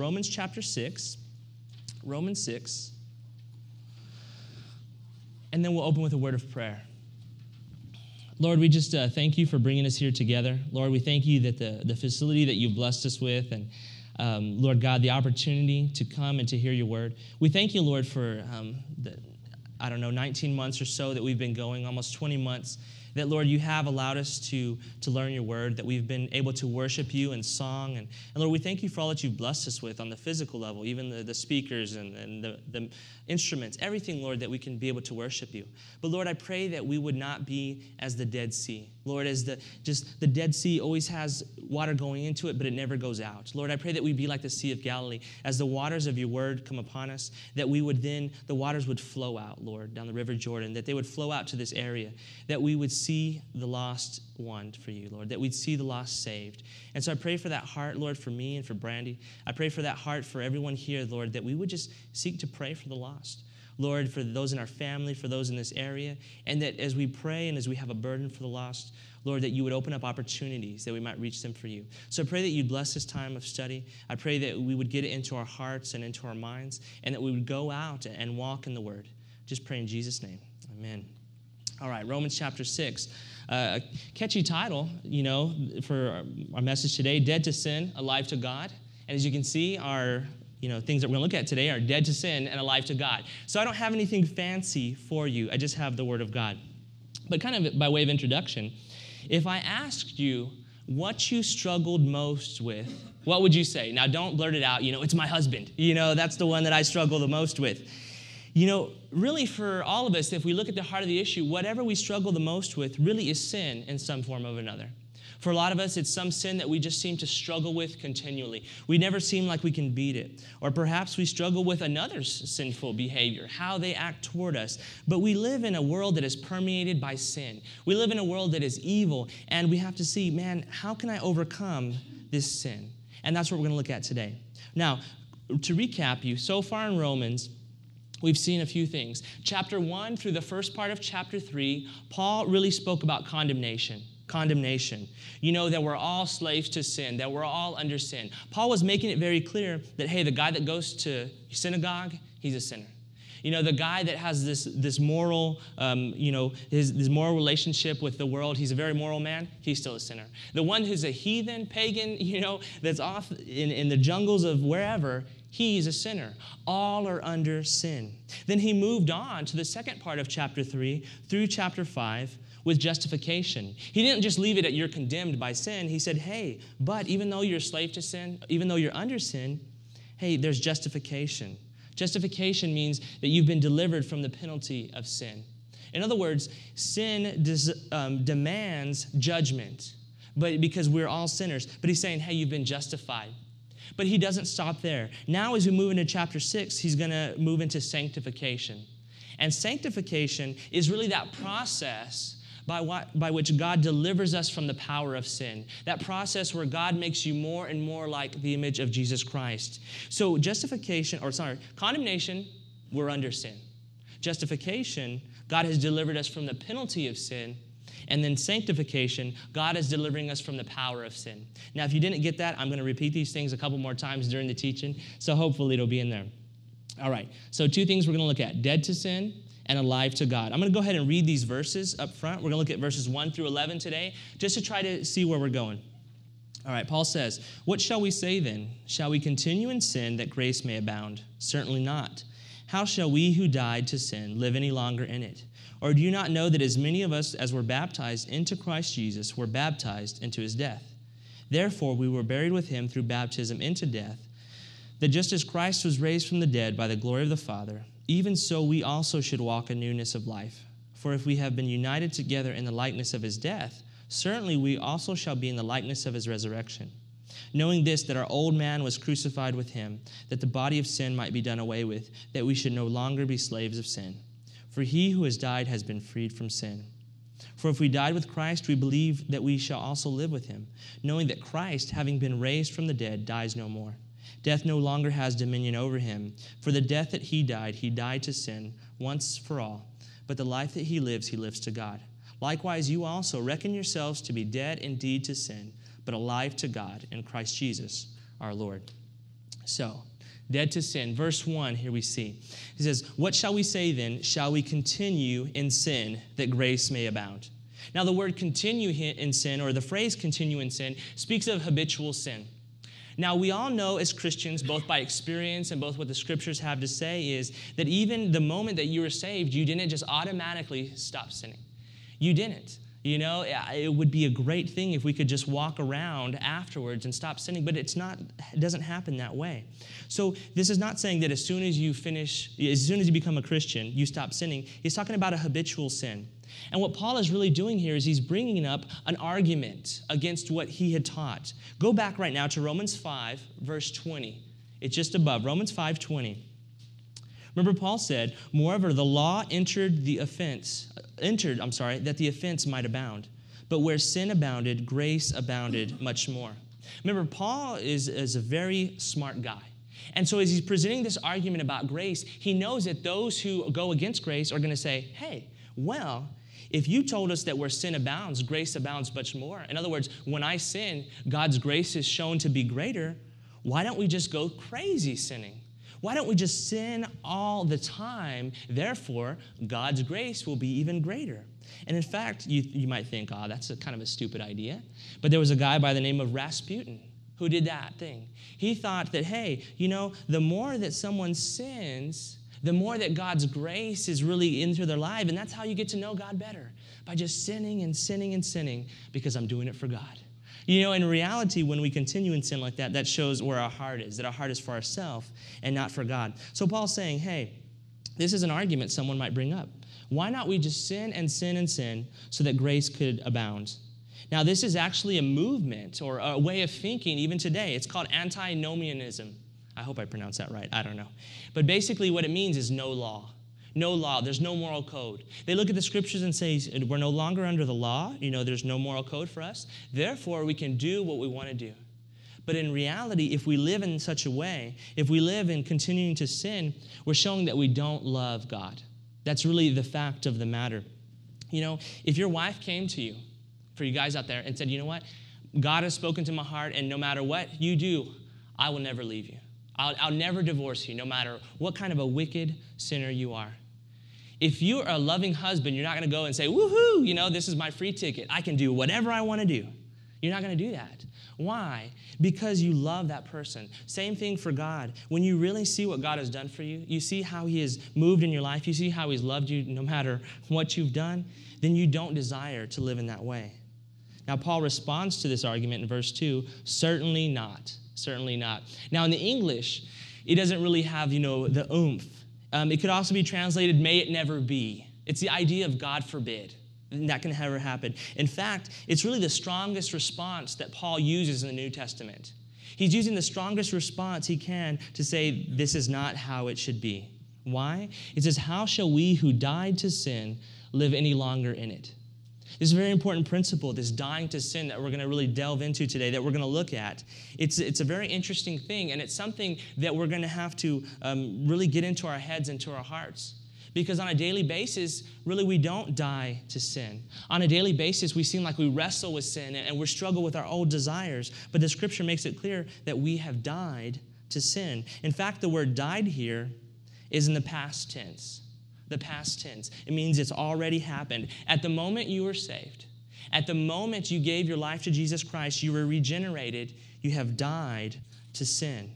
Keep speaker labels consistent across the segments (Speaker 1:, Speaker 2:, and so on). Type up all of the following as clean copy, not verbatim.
Speaker 1: Romans chapter 6. Romans 6. And then we'll open with a word of prayer. Lord, we just thank you for bringing us here together. Lord, we thank you that the facility that you've blessed us with, and Lord God, the opportunity to come and to hear your word. We thank you, Lord, for 19 months or so that we've been going, almost 20 months, that, Lord, you have allowed us to learn your word, that we've been able to worship you in song. And Lord, we thank you for all that you've blessed us with on the physical level, even the speakers and the instruments, everything, Lord, that we can be able to worship you. But, Lord, I pray that we would not be as the Dead Sea. Lord, as the Dead Sea always has water going into it, but it never goes out. Lord, I pray that we be like the Sea of Galilee. As the waters of your word come upon us, that the waters would flow out, Lord, down the River Jordan, that they would flow out to this area, that we would see the lost one for you, Lord, that we'd see the lost saved. And so I pray for that heart, Lord, for me and for Brandy. I pray for that heart for everyone here, Lord, that we would just seek to pray for the lost. Lord, for those in our family, for those in this area, and that as we pray and as we have a burden for the lost, Lord, that you would open up opportunities that we might reach them for you. So I pray that you'd bless this time of study. I pray that we would get it into our hearts and into our minds, and that we would go out and walk in the word. Just pray in Jesus' name. Amen. All right, Romans chapter 6. A catchy title, for our message today, Dead to Sin, Alive to God. And as you can see, our things that we're going to look at today are dead to sin and alive to God. So I don't have anything fancy for you. I just have the Word of God. But kind of by way of introduction, if I asked you what you struggled most with, what would you say? Now, don't blurt it out. It's my husband. That's the one that I struggle the most with. Really for all of us, if we look at the heart of the issue, whatever we struggle the most with really is sin in some form or another. For a lot of us, it's some sin that we just seem to struggle with continually. We never seem like we can beat it. Or perhaps we struggle with another's sinful behavior, how they act toward us. But we live in a world that is permeated by sin. We live in a world that is evil, and we have to see, how can I overcome this sin? And that's what we're going to look at today. Now, to recap you, so far in Romans, we've seen a few things. Chapter 1 through the first part of chapter 3, Paul really spoke about condemnation. That we're all slaves to sin, that we're all under sin. Paul was making it very clear that, hey, the guy that goes to synagogue, he's a sinner. The guy that has this moral, his moral relationship with the world, he's a very moral man, he's still a sinner. The one who's a heathen, pagan, that's off in the jungles of wherever, he's a sinner. All are under sin. Then he moved on to the second part of chapter 3 through chapter 5, with justification. He didn't just leave it at you're condemned by sin. He said, hey, but even though you're a slave to sin, even though you're under sin, hey, there's justification. Justification means that you've been delivered from the penalty of sin. In other words, sin demands judgment, but because we're all sinners. But he's saying, hey, you've been justified. But he doesn't stop there. Now as we move into chapter 6, he's going to move into sanctification. And sanctification is really that process by which God delivers us from the power of sin. That process where God makes you more and more like the image of Jesus Christ. So condemnation, we're under sin. Justification, God has delivered us from the penalty of sin. And then sanctification, God is delivering us from the power of sin. Now, if you didn't get that, I'm going to repeat these things a couple more times during the teaching, so hopefully it'll be in there. All right, so two things we're going to look at, dead to sin and alive to God. I'm going to go ahead and read these verses up front. We're going to look at verses 1 through 11 today, just to try to see where we're going. All right, Paul says, what shall we say then? Shall we continue in sin that grace may abound? Certainly not. How shall we who died to sin live any longer in it? Or do you not know that as many of us as were baptized into Christ Jesus were baptized into his death? Therefore, we were buried with him through baptism into death, that just as Christ was raised from the dead by the glory of the Father, even so we also should walk in newness of life. For if we have been united together in the likeness of his death, certainly we also shall be in the likeness of his resurrection. Knowing this, that our old man was crucified with him, that the body of sin might be done away with, that we should no longer be slaves of sin. For he who has died has been freed from sin. For if we died with Christ, we believe that we shall also live with him, knowing that Christ, having been raised from the dead, dies no more. Death no longer has dominion over him. For the death that he died to sin once for all. But the life that he lives to God. Likewise, you also reckon yourselves to be dead indeed to sin, but alive to God in Christ Jesus our Lord. So, dead to sin. Verse 1, here we see. He says, what shall we say then? Shall we continue in sin that grace may abound? Now, the word continue in sin, or the phrase continue in sin, speaks of habitual sin. Now, we all know as Christians, both by experience and both what the scriptures have to say, is that even the moment that you were saved, you didn't just automatically stop sinning. You didn't. You know, it would be a great thing if we could just walk around afterwards and stop sinning, but it doesn't happen that way. So this is not saying that as soon as you become a Christian, you stop sinning. He's talking about a habitual sin. And what Paul is really doing here is he's bringing up an argument against what he had taught. Go back right now to Romans 5, verse 20. It's just above, Romans 5:20. Remember, Paul said, moreover, the law entered that the offense might abound. But where sin abounded, grace abounded much more. Remember, Paul is a very smart guy. And so as he's presenting this argument about grace, he knows that those who go against grace are going to say, hey, well, if you told us that where sin abounds, grace abounds much more. In other words, when I sin, God's grace is shown to be greater. Why don't we just go crazy sinning? Why don't we just sin all the time? Therefore, God's grace will be even greater. And in fact, you might think, that's kind of a stupid idea. But there was a guy by the name of Rasputin who did that thing. He thought that, hey, the more that someone sins, the more that God's grace is really into their life. And that's how you get to know God better, by just sinning and sinning and sinning, because I'm doing it for God. In reality, when we continue in sin like that, that shows where our heart is, that our heart is for ourselves and not for God. So Paul's saying, hey, this is an argument someone might bring up. Why not we just sin and sin and sin so that grace could abound? Now, this is actually a movement or a way of thinking even today. It's called antinomianism. I hope I pronounced that right. I don't know. But basically what it means is no law. No law. There's no moral code. They look at the scriptures and say, we're no longer under the law. There's no moral code for us. Therefore, we can do what we want to do. But in reality, if we live in such a way, if we live in continuing to sin, we're showing that we don't love God. That's really the fact of the matter. If your wife came to you, for you guys out there, and said, you know what? God has spoken to my heart, and no matter what you do, I will never leave you. I'll never divorce you, no matter what kind of a wicked sinner you are. If you're a loving husband, you're not going to go and say, woohoo, this is my free ticket. I can do whatever I want to do. You're not going to do that. Why? Because you love that person. Same thing for God. When you really see what God has done for you, you see how he has moved in your life, you see how he's loved you no matter what you've done, then you don't desire to live in that way. Now, Paul responds to this argument in verse 2, certainly not. Certainly not. Now, in the English, it doesn't really have, the oomph. It could also be translated, may it never be. It's the idea of God forbid. And that can never happen. In fact, it's really the strongest response that Paul uses in the New Testament. He's using the strongest response he can to say this is not how it should be. Why? It says, how shall we who died to sin live any longer in it? This is a very important principle, this dying to sin that we're going to really delve into today, that we're going to look at. It's a very interesting thing, and it's something that we're going to have to really get into our heads and to our hearts. Because on a daily basis, really we don't die to sin. On a daily basis, we seem like we wrestle with sin and we struggle with our old desires. But the scripture makes it clear that we have died to sin. In fact, the word died here is in the past tense. The past tense. It means it's already happened. At the moment you were saved, at the moment you gave your life to Jesus Christ, you were regenerated, you have died to sin.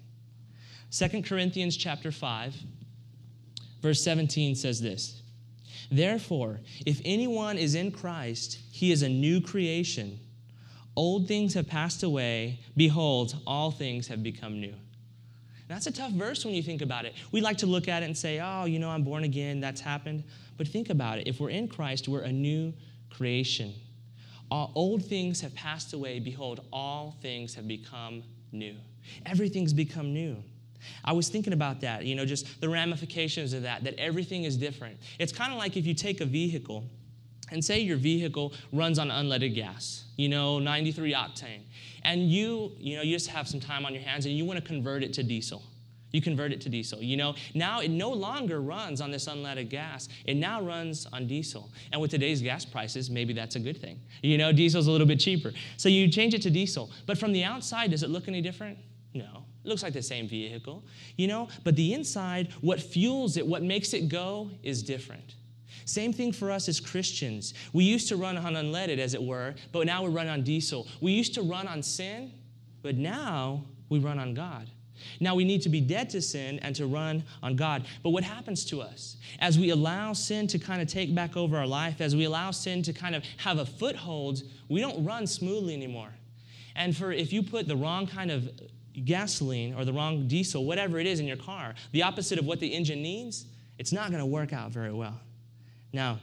Speaker 1: 2 Corinthians chapter 5, verse 17 says this, therefore, if anyone is in Christ, he is a new creation. Old things have passed away. Behold, all things have become new. That's a tough verse when you think about it. We like to look at it and say, I'm born again, that's happened. But think about it. If we're in Christ, we're a new creation. All old things have passed away. Behold, all things have become new. Everything's become new. I was thinking about that, just the ramifications of that everything is different. It's kind of like if you take a vehicle and say your vehicle runs on unleaded gas, 93 octane. And you just have some time on your hands and you want to convert it to diesel. You convert it to diesel. Now it no longer runs on this unleaded gas. It now runs on diesel. And with today's gas prices, maybe that's a good thing. Diesel's a little bit cheaper. So you change it to diesel. But from the outside, does it look any different? No. It looks like the same vehicle, but the inside, what fuels it, what makes it go, is different. Same thing for us as Christians. We used to run on unleaded, as it were, but now we run on diesel. We used to run on sin, but now we run on God. Now we need to be dead to sin and to run on God. But what happens to us? As we allow sin to kind of take back over our life, as we allow sin to kind of have a foothold, we don't run smoothly anymore. And if you put the wrong kind of gasoline or the wrong diesel, whatever it is in your car, the opposite of what the engine needs, it's not going to work out very well. Now,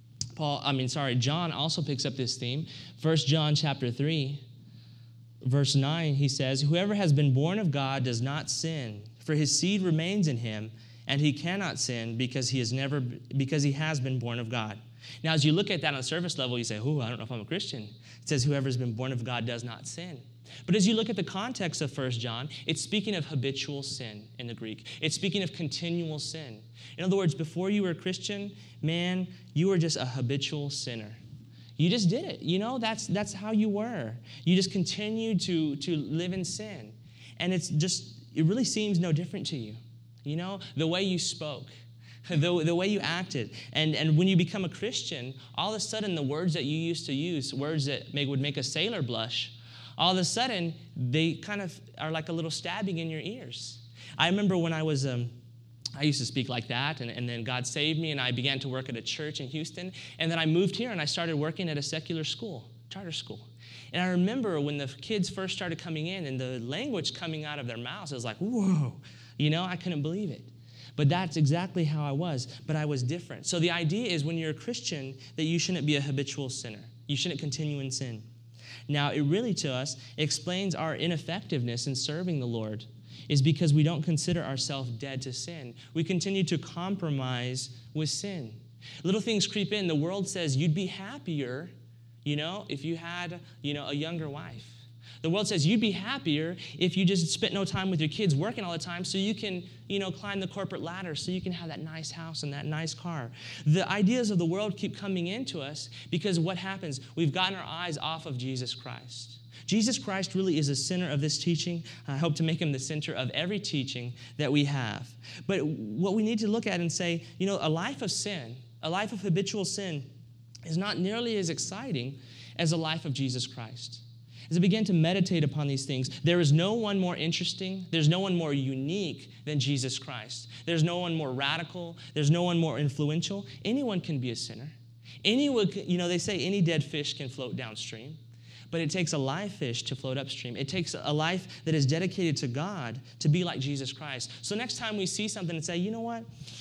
Speaker 1: John also picks up this theme. 1 John chapter 3, verse 9, he says, "Whoever has been born of God does not sin, for his seed remains in him, and he cannot sin because he has been born of God." Now, as you look at that on a surface level, you say, I don't know if I'm a Christian. It says, "Whoever has been born of God does not sin." But as you look at the context of 1 John, it's speaking of habitual sin in the Greek. It's speaking of continual sin. In other words, before you were a Christian, man, you were just a habitual sinner. You just did it. That's how you were. You just continued to live in sin. And it really seems no different to you. The way you spoke, the way you acted. And when you become a Christian, all of a sudden the words that you used to use, words that would make a sailor blush, all of a sudden they kind of are like a little stabbing in your ears. I remember when I used to speak like that, and then God saved me, and I began to work at a church in Houston, and then I moved here, and I started working at a secular school, charter school. And I remember when the kids first started coming in, and the language coming out of their mouths, it was like, whoa, I couldn't believe it. But that's exactly how I was, but I was different. So the idea is when you're a Christian that you shouldn't be a habitual sinner. You shouldn't continue in sin. Now, it really, to us, explains our ineffectiveness in serving the Lord, is because we don't consider ourselves dead to sin. We continue to compromise with sin. Little things creep in. The world says you'd be happier, if you had, a younger wife. The world says you'd be happier if you just spent no time with your kids working all the time so you can, climb the corporate ladder, so you can have that nice house and that nice car. The ideas of the world keep coming into us because what happens? We've gotten our eyes off of Jesus Christ. Jesus Christ really is the center of this teaching. I hope to make him the center of every teaching that we have. But what we need to look at and say, a life of sin, a life of habitual sin is not nearly as exciting as a life of Jesus Christ. As I began to meditate upon these things, there is no one more interesting, there's no one more unique than Jesus Christ. There's no one more radical, there's no one more influential. Anyone can be a sinner. Anyone, they say any dead fish can float downstream, but it takes a live fish to float upstream. It takes a life that is dedicated to God to be like Jesus Christ. So next time we see something and say, you know what?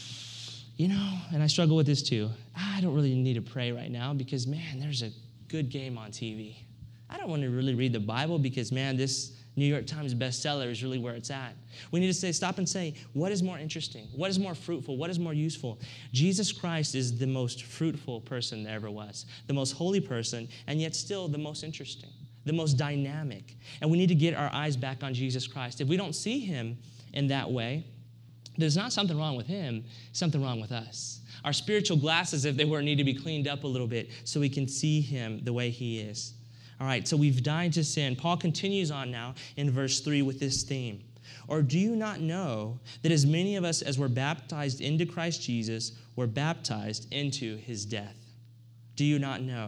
Speaker 1: And I struggle with this too. I don't really need to pray right now because, man, there's a good game on TV. I don't want to really read the Bible because, man, this New York Times bestseller is really where it's at. We need to stop and say, what is more interesting? What is more fruitful? What is more useful? Jesus Christ is the most fruitful person there ever was, the most holy person, and yet still the most interesting, the most dynamic. And we need to get our eyes back on Jesus Christ. If we don't see him in that way, there's not something wrong with him, something wrong with us. Our spiritual glasses, if they were, need to be cleaned up a little bit so we can see him the way he is. All right, so we've died to sin. Paul continues on now in verse 3 with this theme. Or do you not know that as many of us as were baptized into Christ Jesus were baptized into his death? Do you not know?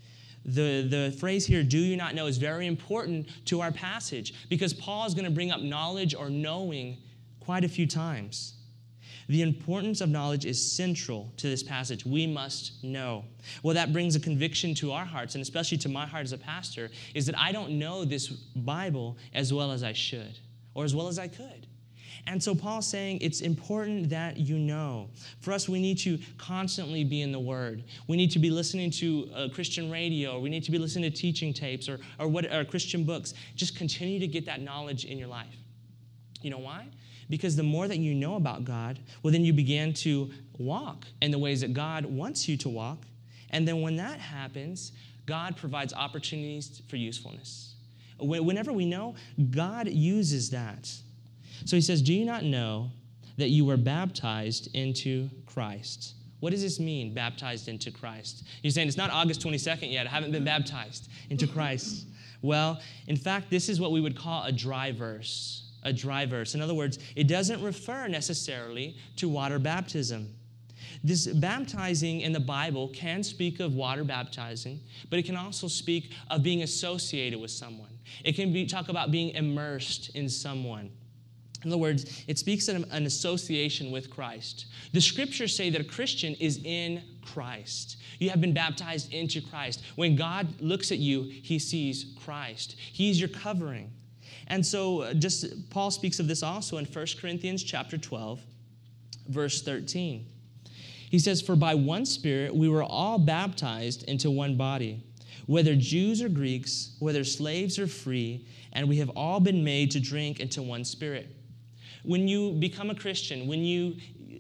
Speaker 1: The phrase here, do you not know, is very important to our passage because Paul is going to bring up knowledge or knowing quite a few times. The importance of knowledge is central to this passage. We must know. Well, that brings a conviction to our hearts, and especially to my heart as a pastor, is that I don't know this Bible as well as I should, or as well as I could. And so Paul's saying it's important that you know. For us, we need to constantly be in the Word. We need to be listening to Christian radio, or we need to be listening to teaching tapes or Christian books. Just continue to get that knowledge in your life. You know why? Because the more that you know about God, well, then you begin to walk in the ways that God wants you to walk. And then when that happens, God provides opportunities for usefulness. Whenever we know, God uses that. So he says, do you not know that you were baptized into Christ? What does this mean, baptized into Christ? You're saying it's not August 22nd yet. I haven't been baptized into Christ. Well, in fact, this is what we would call a dry verse. a dry verse. In other words, it doesn't refer necessarily to water baptism. This baptizing in the Bible can speak of water baptizing, but it can also speak of being associated with someone. It can talk about being immersed in someone. In other words, it speaks of an association with Christ. The scriptures say that a Christian is in Christ. You have been baptized into Christ. When God looks at you, he sees Christ. He's your covering. And so Paul speaks of this also in 1 Corinthians chapter 12, verse 13. He says, "For by one Spirit we were all baptized into one body, whether Jews or Greeks, whether slaves or free, and we have all been made to drink into one Spirit." When you become a Christian, when you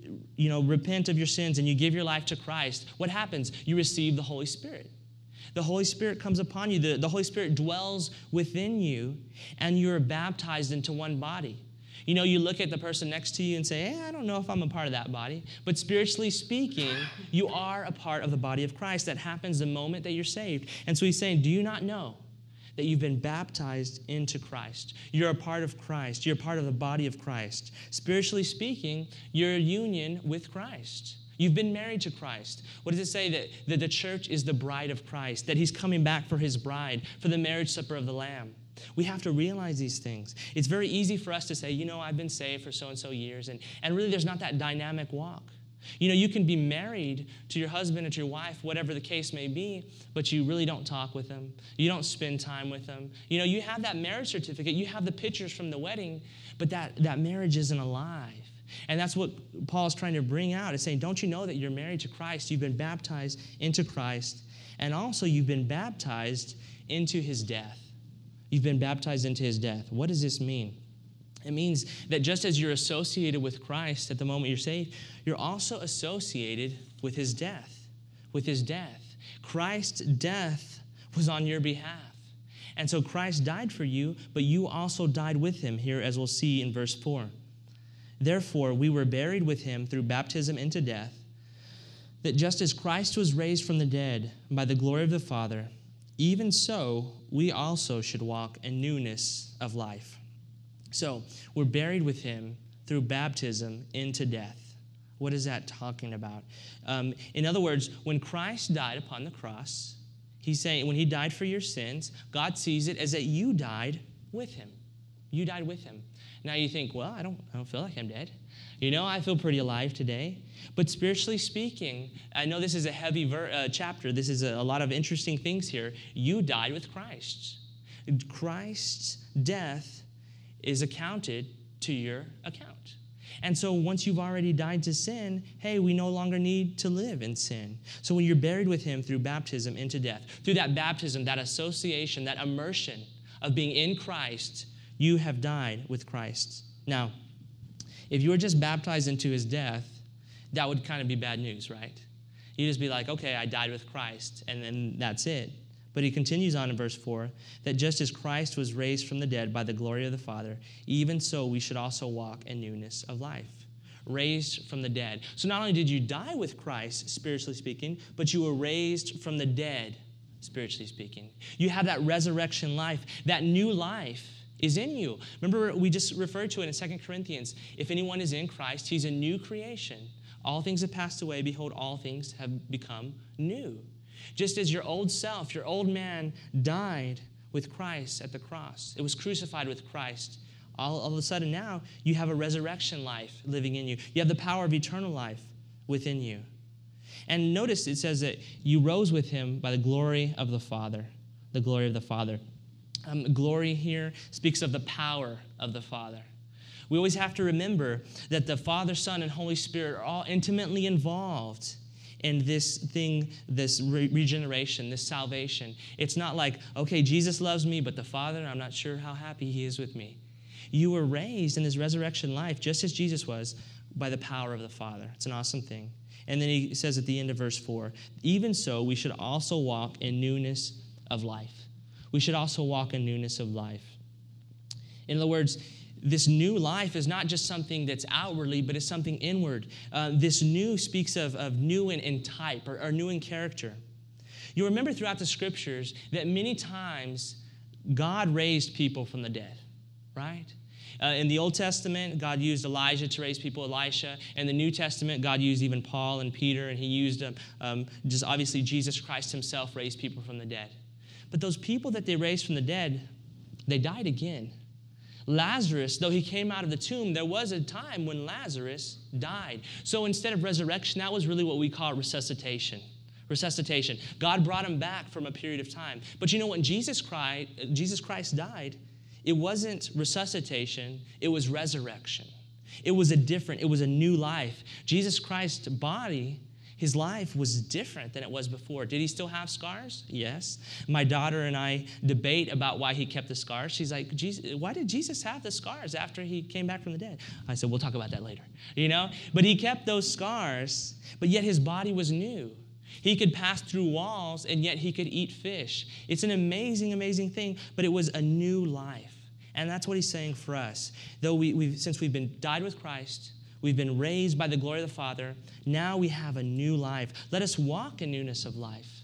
Speaker 1: repent of your sins and you give your life to Christ, what happens? You receive the Holy Spirit. The Holy Spirit comes upon you. The Holy Spirit dwells within you, and you're baptized into one body. You look at the person next to you and say, I don't know if I'm a part of that body. But spiritually speaking, you are a part of the body of Christ. That happens the moment that you're saved. And so he's saying, do you not know that you've been baptized into Christ? You're a part of Christ. You're a part of the body of Christ. Spiritually speaking, you're a union with Christ. You've been married to Christ. What does it say? That the church is the bride of Christ, that he's coming back for his bride, for the marriage supper of the Lamb. We have to realize these things. It's very easy for us to say, I've been saved for so-and-so years, and really there's not that dynamic walk. You can be married to your husband or to your wife, whatever the case may be, but you really don't talk with them. You don't spend time with them. You have that marriage certificate. You have the pictures from the wedding, but that marriage isn't alive. And that's what Paul's trying to bring out, is saying, don't you know that you're married to Christ? You've been baptized into Christ, and also you've been baptized into his death. You've been baptized into his death. What does this mean? It means that just as you're associated with Christ at the moment you're saved, you're also associated with his death. With his death. Christ's death was on your behalf. And so Christ died for you, but you also died with him, here as we'll see in verse 4. Therefore, we were buried with him through baptism into death, that just as Christ was raised from the dead by the glory of the Father, even so we also should walk in newness of life. So, we're buried with him through baptism into death. What is that talking about? In other words, when Christ died upon the cross, he's saying when he died for your sins, God sees it as that you died with him. You died with him. Now you think, well, I don't feel like I'm dead. I feel pretty alive today. But spiritually speaking, I know this is a heavy chapter. This is a lot of interesting things here. You died with Christ. Christ's death is accounted to your account. And so once you've already died to sin, hey, we no longer need to live in sin. So when you're buried with him through baptism into death, through that baptism, that association, that immersion of being in Christ, you have died with Christ. Now, if you were just baptized into his death, that would kind of be bad news, right? You'd just be like, okay, I died with Christ, and then that's it. But he continues on in verse 4, that just as Christ was raised from the dead by the glory of the Father, even so we should also walk in newness of life. Raised from the dead. So not only did you die with Christ, spiritually speaking, but you were raised from the dead, spiritually speaking. You have that resurrection life, that new life is in you. Remember, we just referred to it in 2 Corinthians. If anyone is in Christ, he's a new creation. All things have passed away. Behold, all things have become new. Just as your old self, your old man died with Christ at the cross. It was crucified with Christ. All of a sudden now, you have a resurrection life living in you. You have the power of eternal life within you. And notice it says that you rose with him by the glory of the Father. The glory of the Father. Glory here speaks of the power of the Father. We always have to remember that the Father, Son, and Holy Spirit are all intimately involved in this thing, this regeneration, this salvation. It's not like, okay, Jesus loves me, but the Father, I'm not sure how happy he is with me. You were raised in this resurrection life, just as Jesus was, by the power of the Father. It's an awesome thing. And then he says at the end of verse 4, even so, we should also walk in newness of life. We should also walk in newness of life. In other words, this new life is not just something that's outwardly, but it's something inward. This new speaks of new in type or new in character. You remember throughout the scriptures that many times God raised people from the dead, right? In the Old Testament, God used Elijah to raise people, Elisha. In the New Testament, God used even Paul and Peter, and he used just obviously Jesus Christ himself raised people from the dead. But those people that they raised from the dead, they died again. Lazarus, though he came out of the tomb, there was a time when Lazarus died. So instead of resurrection, that was really what we call resuscitation. Resuscitation. God brought him back from a period of time. But you know, when Jesus Christ died, it wasn't resuscitation, it was resurrection. It was a new life. Jesus Christ's body, his life was different than it was before. Did he still have scars? Yes. My daughter and I debate about why he kept the scars. She's like, why did Jesus have the scars after he came back from the dead? I said, we'll talk about that later. But he kept those scars, but yet his body was new. He could pass through walls, and yet he could eat fish. It's an amazing, amazing thing, but it was a new life. And that's what he's saying for us. Though since we've been died with Christ, we've been raised by the glory of the Father, now we have a new life. Let us walk in newness of life.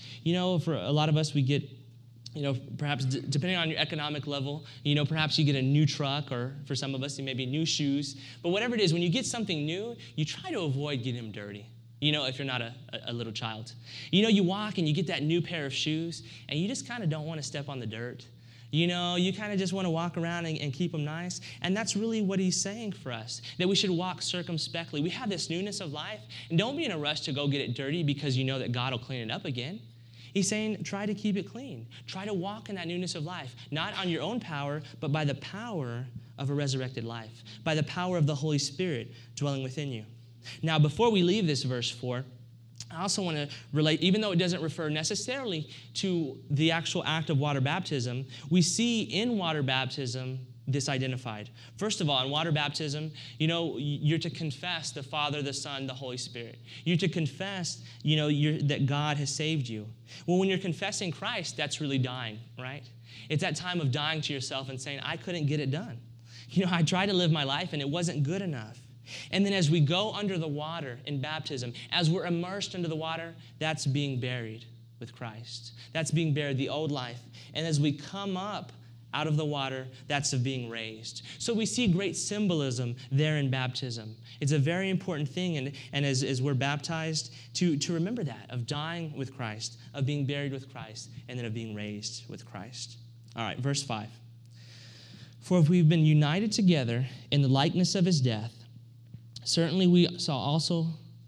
Speaker 1: For a lot of us, we get, perhaps depending on your economic level, perhaps you get a new truck, or for some of us, it may be new shoes. But whatever it is, when you get something new, you try to avoid getting them dirty. If you're not a little child. You walk and you get that new pair of shoes, and you just kind of don't want to step on the dirt. You kind of just want to walk around and keep them nice. And that's really what he's saying for us, that we should walk circumspectly. We have this newness of life, and don't be in a rush to go get it dirty because you know that God will clean it up again. He's saying, try to keep it clean. Try to walk in that newness of life, not on your own power, but by the power of a resurrected life, by the power of the Holy Spirit dwelling within you. Now, before we leave this verse 4, I also want to relate, even though it doesn't refer necessarily to the actual act of water baptism, we see in water baptism this identified. First of all, in water baptism, you're to confess the Father, the Son, the Holy Spirit. You're to confess, that God has saved you. Well, when you're confessing Christ, that's really dying, right? It's that time of dying to yourself and saying, I couldn't get it done. I tried to live my life and it wasn't good enough. And then as we go under the water in baptism, as we're immersed under the water, that's being buried with Christ. That's being buried, the old life. And as we come up out of the water, that's of being raised. So we see great symbolism there in baptism. It's a very important thing, and as we're baptized, to remember that, of dying with Christ, of being buried with Christ, and then of being raised with Christ. All right, verse 5. For if we've been united together in the likeness of his death, certainly we also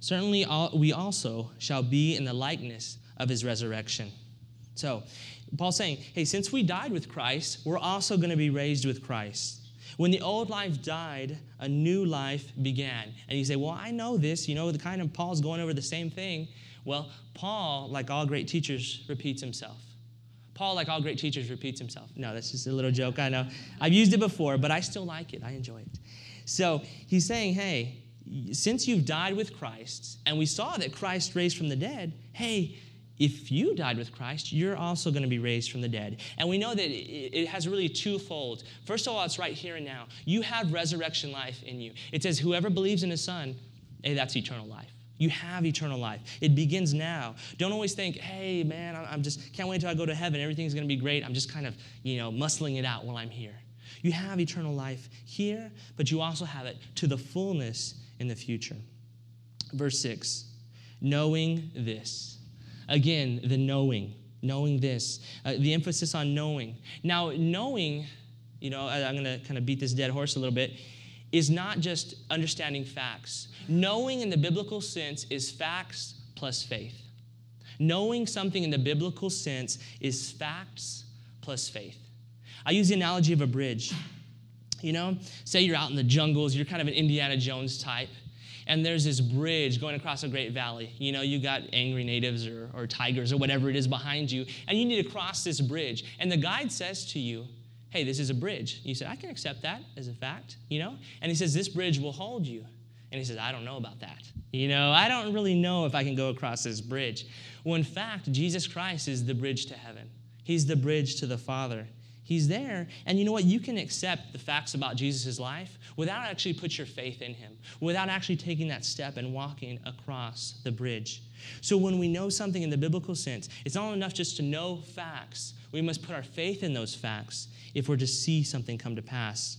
Speaker 1: shall be in the likeness of his resurrection. So, Paul's saying, hey, since we died with Christ, we're also going to be raised with Christ. When the old life died, a new life began. And you say, well, I know this. The kind of Paul's going over the same thing. Well, Paul, like all great teachers, repeats himself. Paul, like all great teachers, repeats himself. No, that's just a little joke, I know. I've used it before, but I still like it. I enjoy it. So he's saying, hey, since you've died with Christ, and we saw that Christ raised from the dead, hey, if you died with Christ, you're also going to be raised from the dead. And we know that it has really twofold. First of all, it's right here and now. You have resurrection life in you. It says, whoever believes in his Son, hey, that's eternal life. You have eternal life. It begins now. Don't always think, hey, man, I'm just can't wait until I go to heaven. Everything's going to be great. I'm just kind of, muscling it out while I'm here. You have eternal life here, but you also have it to the fullness in the future. Verse 6, knowing this. Again, the knowing this. The emphasis on knowing. Now, knowing, I'm going to kind of beat this dead horse a little bit, is not just understanding facts. Knowing in the biblical sense is facts plus faith. Knowing something in the biblical sense is facts plus faith. I use the analogy of a bridge. Say you're out in the jungles, you're kind of an Indiana Jones type, and there's this bridge going across a great valley. You got angry natives or tigers or whatever it is behind you, and you need to cross this bridge. And the guide says to you, hey, this is a bridge. You say, I can accept that as a fact, And he says, this bridge will hold you. And he says, I don't know about that. I don't really know if I can go across this bridge. Well, in fact, Jesus Christ is the bridge to heaven. He's the bridge to the Father. He's there, and you know what? You can accept the facts about Jesus' life without actually put your faith in him, without actually taking that step and walking across the bridge. So when we know something in the biblical sense, it's not enough just to know facts. We must put our faith in those facts if we're to see something come to pass.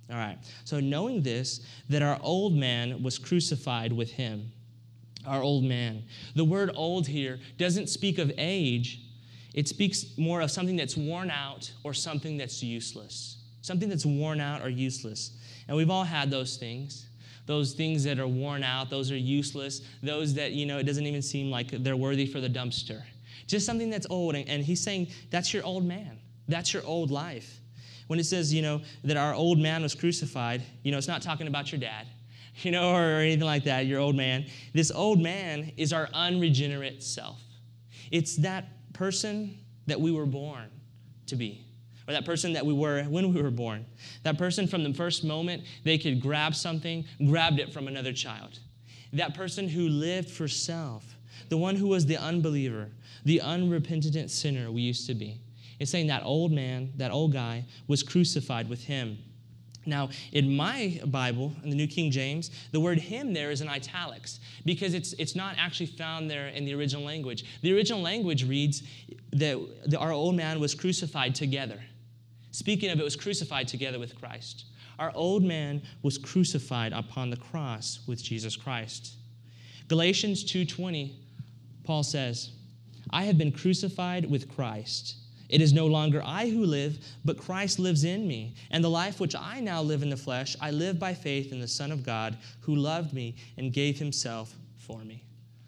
Speaker 1: All right. So knowing this, that our old man was crucified with him. Our old man. The word old here doesn't speak of age. It speaks more of something that's worn out or something that's useless. Something that's worn out or useless. And we've all had those things. Those things that are worn out, those are useless. Those that, it doesn't even seem like they're worthy for the dumpster. Just something that's old. And he's saying, that's your old man. That's your old life. When it says, that our old man was crucified, it's not talking about your dad, or anything like that, your old man. This old man is our unregenerate self. It's that person that we were born to be, or that person that we were when we were born. That person from the first moment they could grab something, grabbed it from another child. That person who lived for self, the one who was the unbeliever, the unrepentant sinner we used to be. It's saying that old man, that old guy, was crucified with him. Now, in my Bible, in the New King James, the word him there is in italics because it's not actually found there in the original language. The original language reads that our old man was crucified together. Speaking of it, was crucified together with Christ. Our old man was crucified upon the cross with Jesus Christ. Galatians 2:20, Paul says, I have been crucified with Christ. It is no longer I who live, but Christ lives in me. And the life which I now live in the flesh, I live by faith in the Son of God who loved me and gave himself for me.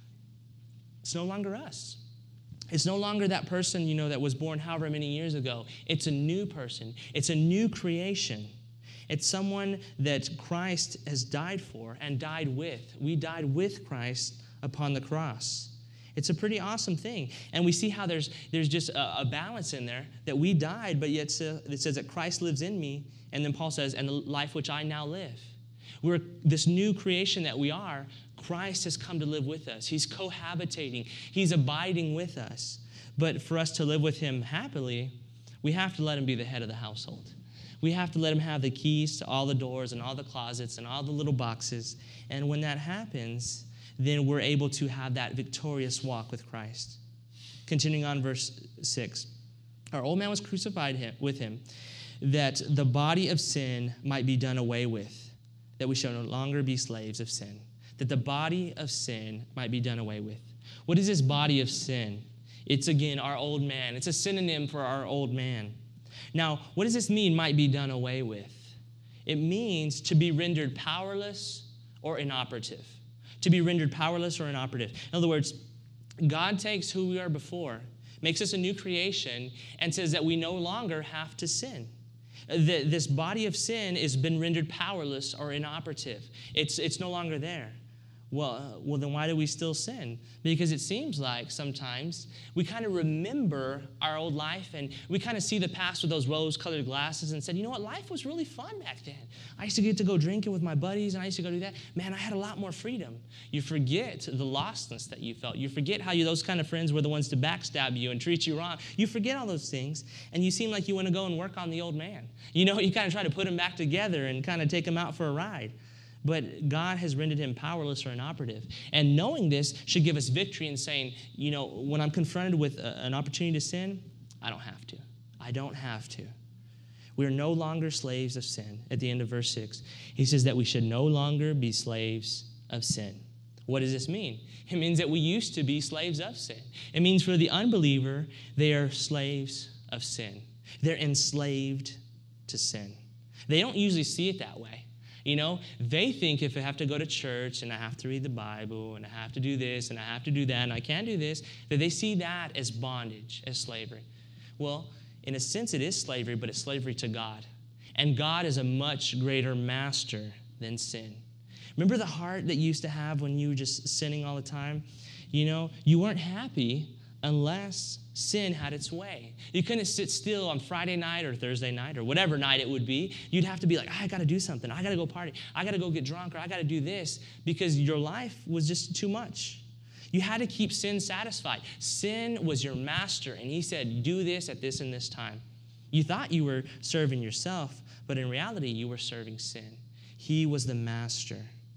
Speaker 1: It's no longer us. It's no longer that person, that was born however many years ago. It's a new person. It's a new creation. It's someone that Christ has died for and died with. We died with Christ upon the cross. It's a pretty awesome thing. And we see how there's just a balance in there that we died, but yet it says that Christ lives in me. And then Paul says, and the life which I now live. We're this new creation that we are. Christ has come to live with us. He's cohabitating. He's abiding with us. But for us to live with him happily, we have to let him be the head of the household. We have to let him have the keys to all the doors and all the closets and all the little boxes. And when that happens, then we're able to have that victorious walk with Christ. Continuing on verse 6. Our old man was crucified with him, that the body of sin might be done away with, that we shall no longer be slaves of sin. That the body of sin might be done away with. What is this body of sin? It's, again, our old man. It's a synonym for our old man. Now, what does this mean, might be done away with? It means to be rendered powerless or inoperative. To be rendered powerless or inoperative. In other words, God takes who we are before, makes us a new creation, and says that we no longer have to sin. This body of sin has been rendered powerless or inoperative. It's no longer there. Well, then why do we still sin? Because it seems like sometimes we kind of remember our old life and we kind of see the past with those rose-colored glasses and said, you know what, life was really fun back then. I used to get to go drinking with my buddies and I used to go do that. Man, I had a lot more freedom. You forget the lostness that you felt. You forget how those kind of friends were the ones to backstab you and treat you wrong. You forget all those things and you seem like you want to go and work on the old man. You kind of try to put him back together and kind of take him out for a ride. But God has rendered him powerless or inoperative. And knowing this should give us victory in saying, when I'm confronted with an opportunity to sin, I don't have to. I don't have to. We are no longer slaves of sin. At the end of verse 6, he says that we should no longer be slaves of sin. What does this mean? It means that we used to be slaves of sin. It means for the unbeliever, they are slaves of sin. They're enslaved to sin. They don't usually see it that way. They think if I have to go to church and I have to read the Bible and I have to do this and I have to do that and I can't do this, that they see that as bondage, as slavery. Well, in a sense it is slavery, but it's slavery to God. And God is a much greater master than sin. Remember the heart that you used to have when you were just sinning all the time? You weren't happy unless sin had its way. You couldn't sit still on Friday night or Thursday night or whatever night it would be. You'd have to be like, I got to do something. I got to go party. I got to go get drunk, or I got to do this, because your life was just too much. You had to keep sin satisfied. Sin was your master, and he said, do this at this and this time. You thought you were serving yourself, but in reality, you were serving sin. He was the master.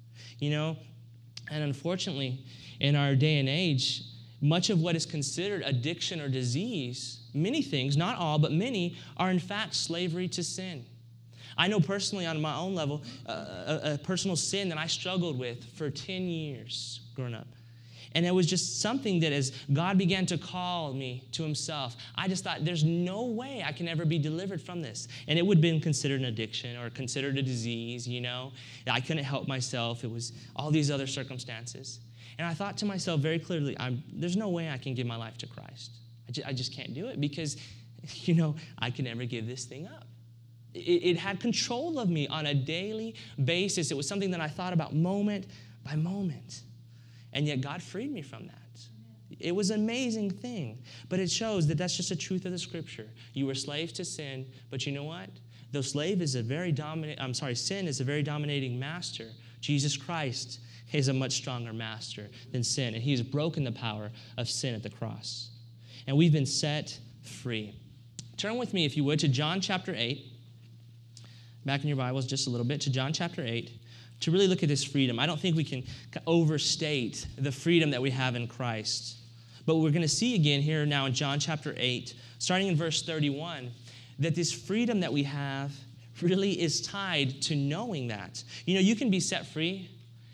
Speaker 1: And unfortunately, in our day and age, much of what is considered addiction or disease, many things, not all, but many, are in fact slavery to sin. I know personally on my own level, a personal sin that I struggled with for 10 years growing up. And it was just something that as God began to call me to himself, I just thought, there's no way I can ever be delivered from this. And it would have been considered an addiction or considered a disease, I couldn't help myself. It was all these other circumstances. And I thought to myself very clearly, there's no way I can give my life to Christ. I just can't do it because, I can never give this thing up. It had control of me on a daily basis. It was something that I thought about moment by moment. And yet God freed me from that. It was an amazing thing. But it shows that that's just a truth of the Scripture. You were slaves to sin, but you know what? Though sin is a very dominating master, Jesus Christ is a much stronger master than sin. And he has broken the power of sin at the cross. And we've been set free. Turn with me, if you would, to John chapter 8. Back in your Bibles just a little bit, to John chapter 8. To really look at this freedom. I don't think we can overstate the freedom that we have in Christ. But we're going to see again here now in John chapter 8, starting in verse 31, that this freedom that we have really is tied to knowing that. You can be set free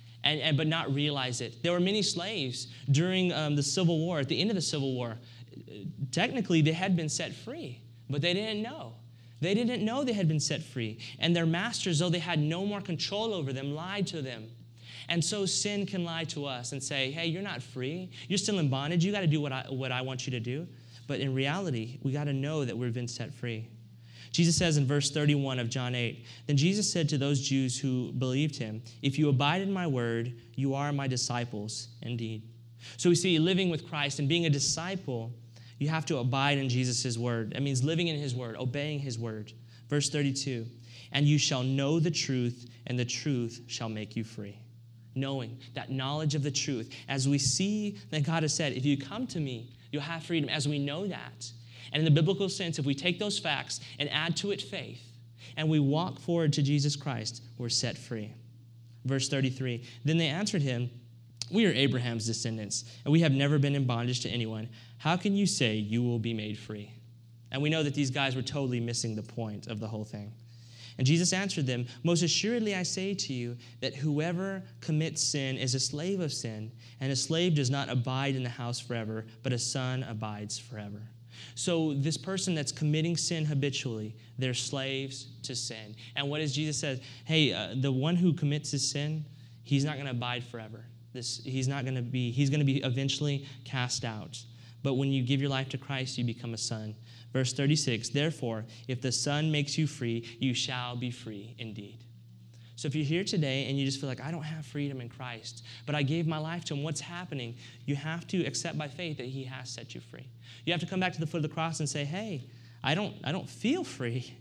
Speaker 1: but not realize it. There were many slaves during the Civil War. At the end of the Civil War, technically they had been set free, but they didn't know. They didn't know they had been set free. And their masters, though they had no more control over them, lied to them. And so sin can lie to us and say, hey, you're not free. You're still in bondage. You got to do what I want you to do. But in reality, we got to know that we've been set free. Jesus says in verse 31 of John 8, then Jesus said to those Jews who believed him, if you abide in my word, you are my disciples indeed. So we see living with Christ and being a disciple, you have to abide in Jesus' word. That means living in his word, obeying his word. Verse 32, and you shall know the truth, and the truth shall make you free. Knowing, that knowledge of the truth. As we see that God has said, if you come to me, you'll have freedom, as we know that. And in the biblical sense, if we take those facts and add to it faith, and we walk forward to Jesus Christ, we're set free. Verse 33, then they answered him, we are Abraham's descendants, and we have never been in bondage to anyone. How can you say you will be made free? And we know that these guys were totally missing the point of the whole thing. And Jesus answered them, most assuredly I say to you that whoever commits sin is a slave of sin, and a slave does not abide in the house forever, but a son abides forever. So this person that's committing sin habitually, they're slaves to sin. And what does Jesus say? Hey, the one who commits his sin, he's not going to abide forever. He's going to be eventually cast out. But when you give your life to Christ, you become a son. Verse 36, therefore, if the Son makes you free, you shall be free indeed. So if you're here today and you just feel like, I don't have freedom in Christ, but I gave my life to him, what's happening? You have to accept by faith that he has set you free. You have to come back to the foot of the cross and say, hey, I don't feel free,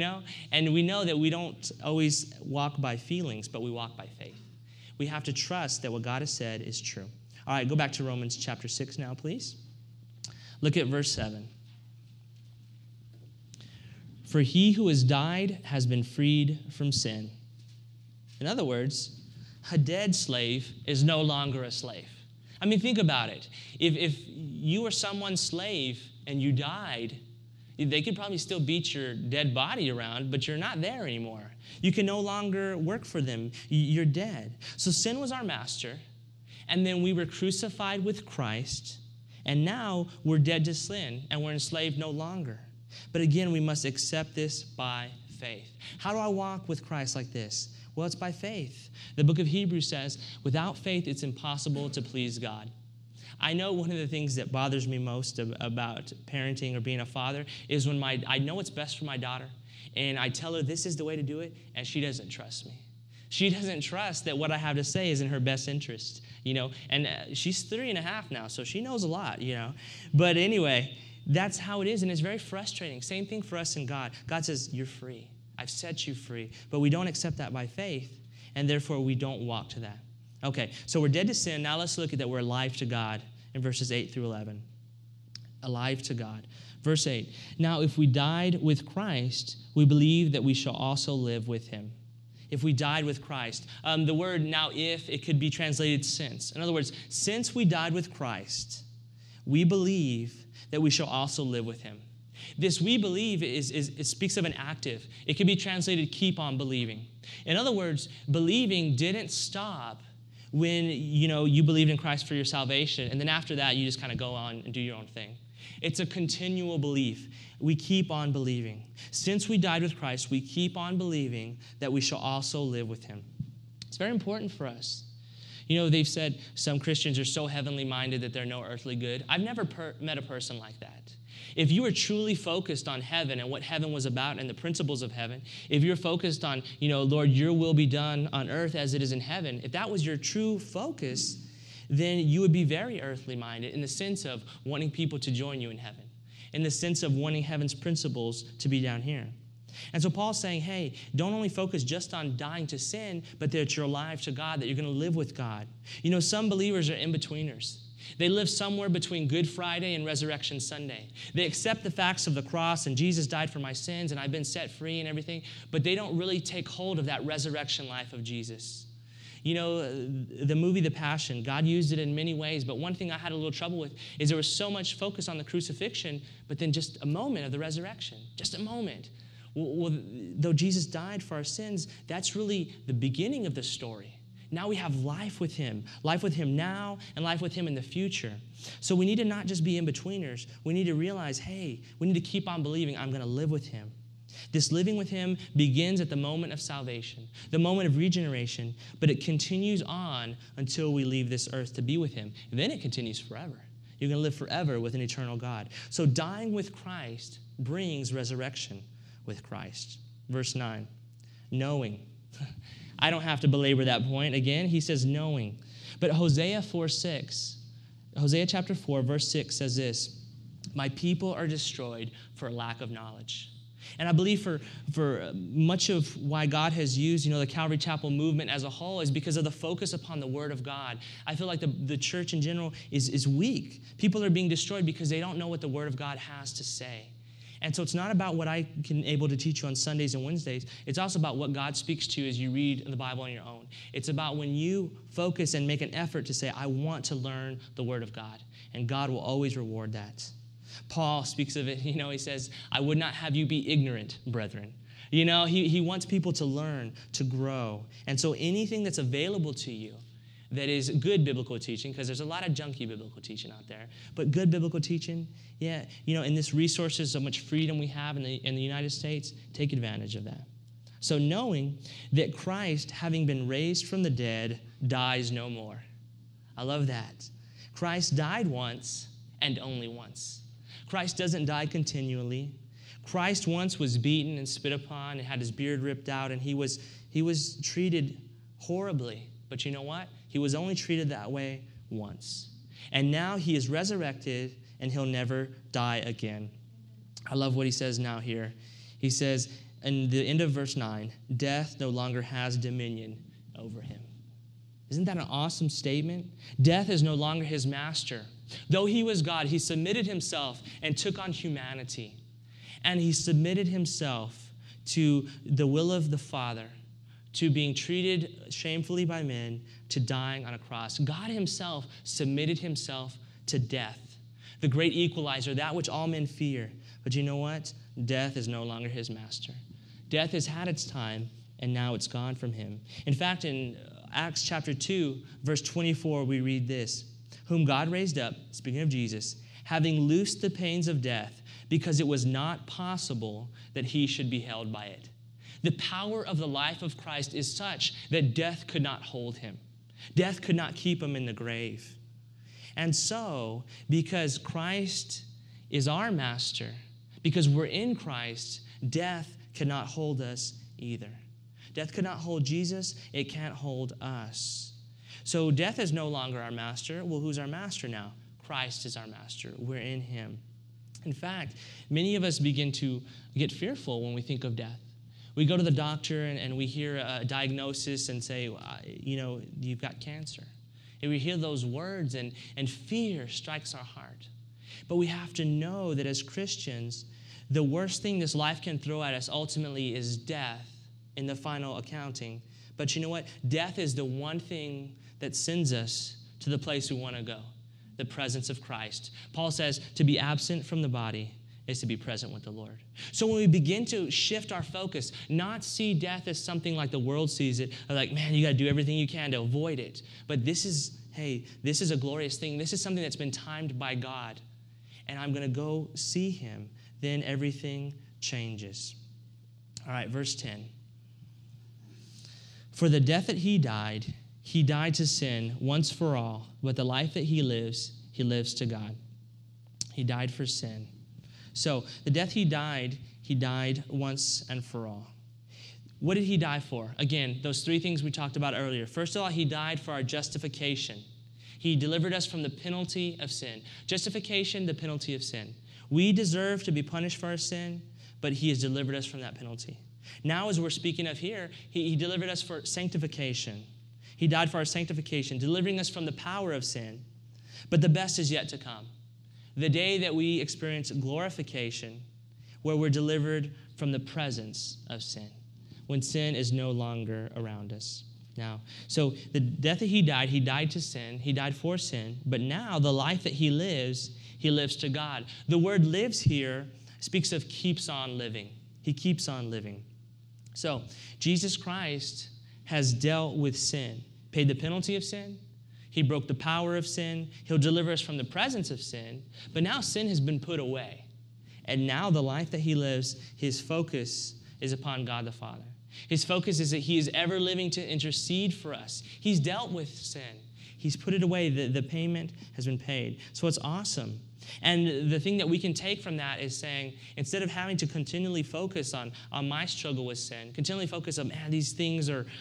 Speaker 1: And we know that we don't always walk by feelings, but we walk by faith. We have to trust that what God has said is true. All right, go back to Romans chapter 6 now, please. Look at verse 7. For he who has died has been freed from sin. In other words, a dead slave is no longer a slave. I mean, think about it. If you were someone's slave and you died, they could probably still beat your dead body around, but you're not there anymore. You can no longer work for them. You're dead. So sin was our master, and then we were crucified with Christ, and now we're dead to sin, and we're enslaved no longer. But again, we must accept this by faith. How do I walk with Christ like this? Well, it's by faith. The book of Hebrews says, without faith, it's impossible to please God. I know one of the things that bothers me most about parenting or being a father is when I know what's best for my daughter, and I tell her this is the way to do it, and she doesn't trust me. She doesn't trust that what I have to say is in her best interest, and she's 3.5 now, so she knows a lot, But anyway, that's how it is, and it's very frustrating. Same thing for us and God. God says, you're free. I've set you free. But we don't accept that by faith, and therefore we don't walk to that. Okay, so we're dead to sin. Now let's look at that we're alive to God in verses 8 through 11. Alive to God. Verse 8, now if we died with Christ, we believe that we shall also live with him. If we died with Christ. The word now if, it could be translated since. In other words, since we died with Christ, we believe that we shall also live with him. This we believe it speaks of an active. It can be translated keep on believing. In other words, believing didn't stop when you believed in Christ for your salvation, and then after that you just kind of go on and do your own thing. It's a continual belief. We keep on believing. Since we died with Christ, we keep on believing that we shall also live with him. It's very important for us. They've said some Christians are so heavenly minded that they're no earthly good. I've never met a person like that. If you were truly focused on heaven and what heaven was about and the principles of heaven, if you're focused on, Lord, your will be done on earth as it is in heaven, if that was your true focus, then you would be very earthly minded in the sense of wanting people to join you in heaven, in the sense of wanting heaven's principles to be down here. And so Paul's saying, hey, don't only focus just on dying to sin, but that you're alive to God, that you're going to live with God. Some believers are in-betweeners. They live somewhere between Good Friday and Resurrection Sunday. They accept the facts of the cross and Jesus died for my sins and I've been set free and everything, but they don't really take hold of that resurrection life of Jesus. The movie The Passion, God used it in many ways, but one thing I had a little trouble with is there was so much focus on the crucifixion, but then just a moment of the resurrection, just a moment. Well, though Jesus died for our sins, that's really the beginning of the story. Now we have life with him now and life with him in the future. So we need to not just be in-betweeners. We need to realize, hey, we need to keep on believing I'm going to live with him. This living with him begins at the moment of salvation, the moment of regeneration, but it continues on until we leave this earth to be with him. And then it continues forever. You're going to live forever with an eternal God. So dying with Christ brings resurrection with Christ. Verse 9, knowing. I don't have to belabor that point. Again, he says knowing. But Hosea chapter 4, verse 6 says this, my people are destroyed for lack of knowledge. And I believe for much of why God has used, the Calvary Chapel movement as a whole is because of the focus upon the Word of God. I feel like the church in general is weak. People are being destroyed because they don't know what the Word of God has to say. And so it's not about what I can able to teach you on Sundays and Wednesdays. It's also about what God speaks to you as you read the Bible on your own. It's about when you focus and make an effort to say, I want to learn the Word of God. And God will always reward that. Paul speaks of it, he says, I would not have you be ignorant, brethren. He wants people to learn, to grow. And so anything that's available to you that is good biblical teaching, because there's a lot of junky biblical teaching out there, but good biblical teaching, yeah, in this resources, so much freedom we have in the United States, take advantage of that. So knowing that Christ, having been raised from the dead, dies no more. I love that. Christ died once and only once. Christ doesn't die continually. Christ once was beaten and spit upon and had his beard ripped out, and he was treated horribly. But you know what? He was only treated that way once. And now he is resurrected, and he'll never die again. I love what he says now here. He says, in the end of verse 9, death no longer has dominion over him. Isn't that an awesome statement? Death is no longer his master. Though he was God, he submitted himself and took on humanity. And he submitted himself to the will of the Father, to being treated shamefully by men, to dying on a cross. God himself submitted himself to death, the great equalizer, that which all men fear. But you know what? Death is no longer his master. Death has had its time, and now it's gone from him. In fact, in Acts chapter 2, verse 24, we read this, whom God raised up, speaking of Jesus, having loosed the pains of death, because it was not possible that he should be held by it. The power of the life of Christ is such that death could not hold him. Death could not keep him in the grave. And so, because Christ is our master, because we're in Christ, death cannot hold us either. Death could not hold Jesus. It can't hold us. So death is no longer our master. Well, who's our master now? Christ is our master. We're in him. In fact, many of us begin to get fearful when we think of death. We go to the doctor and we hear a diagnosis and say, you've got cancer. And we hear those words and fear strikes our heart. But we have to know that as Christians, the worst thing this life can throw at us ultimately is death in the final accounting. But you know what? Death is the one thing that sends us to the place we want to go, the presence of Christ. Paul says to be absent from the body is to be present with the Lord. So when we begin to shift our focus, not see death as something like the world sees it, like, man, you got to do everything you can to avoid it. But this is a glorious thing. This is something that's been timed by God. And I'm going to go see him. Then everything changes. All right, verse 10. For the death that he died to sin once for all, but the life that he lives to God. He died for sin. So the death he died once and for all. What did he die for? Again, those three things we talked about earlier. First of all, he died for our justification. He delivered us from the penalty of sin. Justification, the penalty of sin. We deserve to be punished for our sin, but he has delivered us from that penalty. Now, as we're speaking of here, he delivered us for sanctification. He died for our sanctification, delivering us from the power of sin. But the best is yet to come. The day that we experience glorification, where we're delivered from the presence of sin, when sin is no longer around us. Now, so the death that he died to sin, he died for sin, but now the life that he lives to God. The word lives here speaks of keeps on living. He keeps on living. So Jesus Christ has dealt with sin, paid the penalty of sin. He broke the power of sin. He'll deliver us from the presence of sin. But now sin has been put away. And now the life that he lives, his focus is upon God the Father. His focus is that he is ever living to intercede for us. He's dealt with sin. He's put it away. The payment has been paid. So it's awesome. And the thing that we can take from that is saying, instead of having to continually focus on my struggle with sin, continually focus on, man, these things are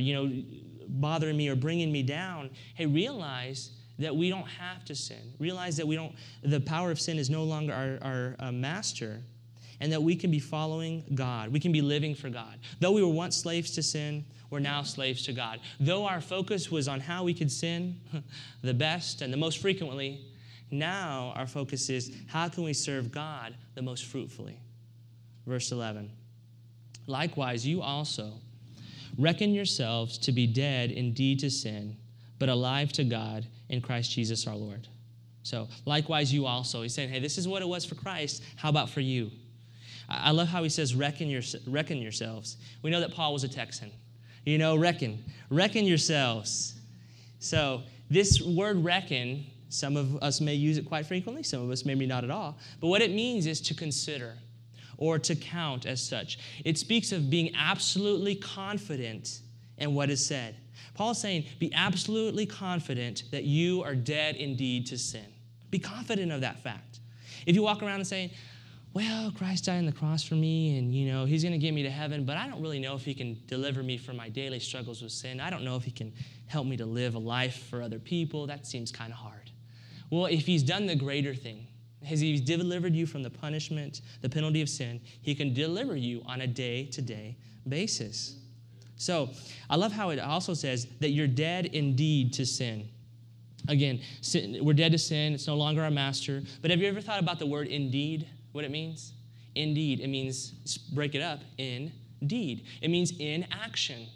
Speaker 1: bothering me or bringing me down, hey, realize that we don't have to sin. Realize that the power of sin is no longer our master, and that we can be following God. We can be living for God. Though we were once slaves to sin, we're now slaves to God. Though our focus was on how we could sin the best and the most frequently, now our focus is how can we serve God the most fruitfully? Verse 11. Likewise, you also reckon yourselves to be dead indeed to sin, but alive to God in Christ Jesus our Lord. So, likewise, you also. He's saying, hey, this is what it was for Christ. How about for you? I love how he says, reckon yourselves. We know that Paul was a Texan. Reckon yourselves. So, this word reckon, some of us may use it quite frequently, some of us maybe not at all. But what it means is to consider or to count as such. It speaks of being absolutely confident in what is said. Paul's saying, be absolutely confident that you are dead indeed to sin. Be confident of that fact. If you walk around and say, well, Christ died on the cross for me, and, he's going to get me to heaven, but I don't really know if he can deliver me from my daily struggles with sin. I don't know if he can help me to live a life for other people. That seems kind of hard. Well, if he's done the greater thing, as he's delivered you from the punishment, the penalty of sin, he can deliver you on a day-to-day basis. So I love how it also says that you're dead indeed to sin. Again, we're dead to sin. It's no longer our master. But have you ever thought about the word indeed, what it means? Indeed, it means, break it up, indeed. It means in action.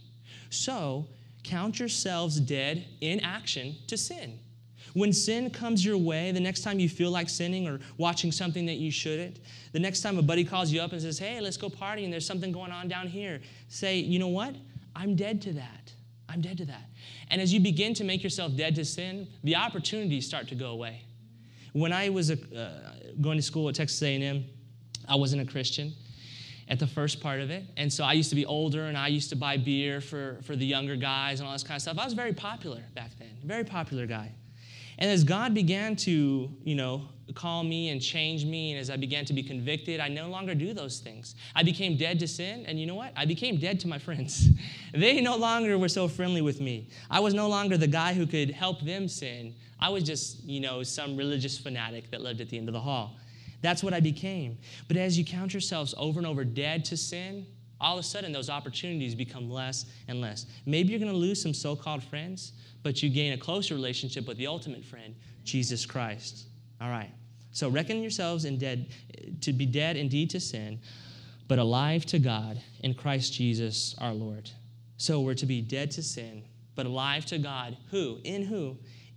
Speaker 1: So count yourselves dead in action to sin. When sin comes your way, the next time you feel like sinning or watching something that you shouldn't, the next time a buddy calls you up and says, hey, let's go party and there's something going on down here, say, you know what? I'm dead to that. I'm dead to that. And as you begin to make yourself dead to sin, the opportunities start to go away. When I was going to school at Texas A&M, I wasn't a Christian at the first part of it. And so I used to be older, and I used to buy beer for the younger guys and all this kind of stuff. I was very popular back then, very popular guy. And as God began to, call me and change me, and as I began to be convicted, I no longer do those things. I became dead to sin, and you know what? I became dead to my friends. They no longer were so friendly with me. I was no longer the guy who could help them sin. I was just, some religious fanatic that lived at the end of the hall. That's what I became. But as you count yourselves over and over dead to sin, all of a sudden those opportunities become less and less. Maybe you're going to lose some so-called friends, but you gain a closer relationship with the ultimate friend, Jesus Christ. All right. So reckon yourselves to be dead indeed to sin, but alive to God in Christ Jesus our Lord. So we're to be dead to sin, but alive to God. Who? In who?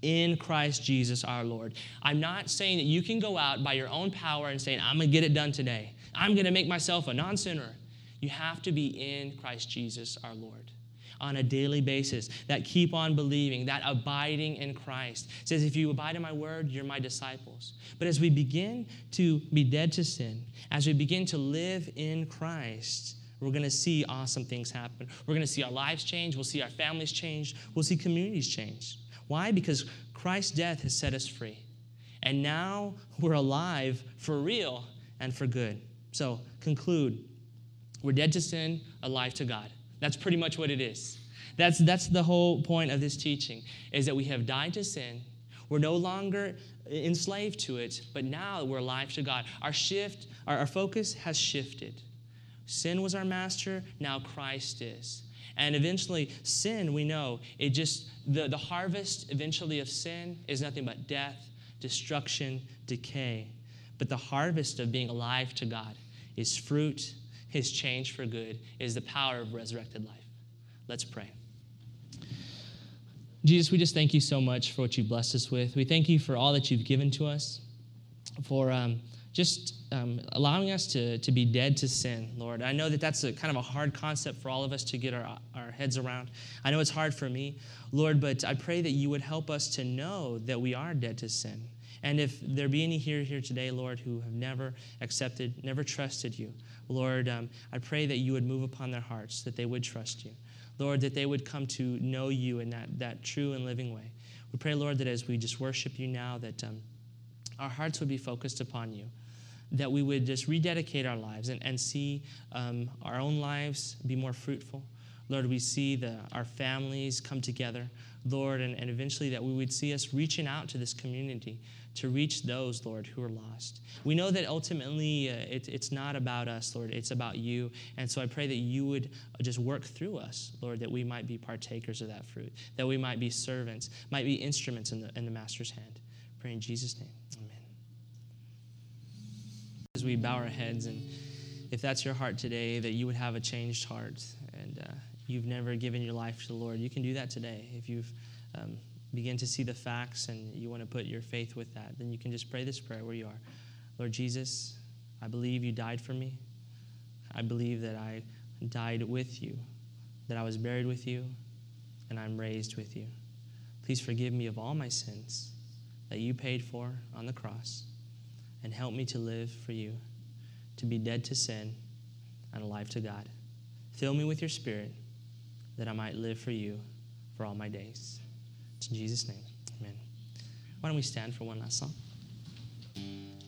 Speaker 1: in Christ Jesus our Lord. I'm not saying that you can go out by your own power and saying, I'm going to get it done today. I'm going to make myself a non-sinner. You have to be in Christ Jesus our Lord on a daily basis, that keep on believing, that abiding in Christ. It says, if you abide in my word, you're my disciples. But as we begin to be dead to sin, as we begin to live in Christ, we're going to see awesome things happen. We're going to see our lives change. We'll see our families change. We'll see communities change. Why? Because Christ's death has set us free. And now we're alive for real and for good. So, conclude. We're dead to sin, alive to God. That's pretty much what it is. That's the whole point of this teaching, is that we have died to sin. We're no longer enslaved to it, but now we're alive to God. Our focus has shifted. Sin was our master, now Christ is. And eventually, sin, we know, the harvest eventually of sin is nothing but death, destruction, decay. But the harvest of being alive to God is fruit, is change for good, is the power of resurrected life. Let's pray. Jesus, we just thank you so much for what you've blessed us with. We thank you for all that you've given to us, for allowing us to be dead to sin, Lord. I know that that's a kind of a hard concept for all of us to get our heads around. I know it's hard for me, Lord, but I pray that you would help us to know that we are dead to sin. And if there be any here today, Lord, who have never accepted, never trusted you, Lord, I pray that you would move upon their hearts, that they would trust you. Lord, that they would come to know you in that true and living way. We pray, Lord, that as we just worship you now, that our hearts would be focused upon you, that we would just rededicate our lives and see our own lives be more fruitful. Lord, we see our families come together, Lord, and eventually that we would see us reaching out to this community to reach those, Lord, who are lost. We know that ultimately it's not about us, Lord. It's about you. And so I pray that you would just work through us, Lord, that we might be partakers of that fruit, that we might be servants, might be instruments in the Master's hand. Pray in Jesus' name. Amen. As we bow our heads, and if that's your heart today, that you would have a changed heart, and you've never given your life to the Lord, you can do that today. If you've begin to see the facts and you want to put your faith with that, then you can just pray this prayer where you are. Lord Jesus, I believe you died for me. I believe that I died with you, that I was buried with you, and I'm raised with you. Please forgive me of all my sins that you paid for on the cross, and help me to live for you, to be dead to sin and alive to God. Fill me with your Spirit, that I might live for you for all my days. In Jesus' name, amen. Why don't we stand for one last song?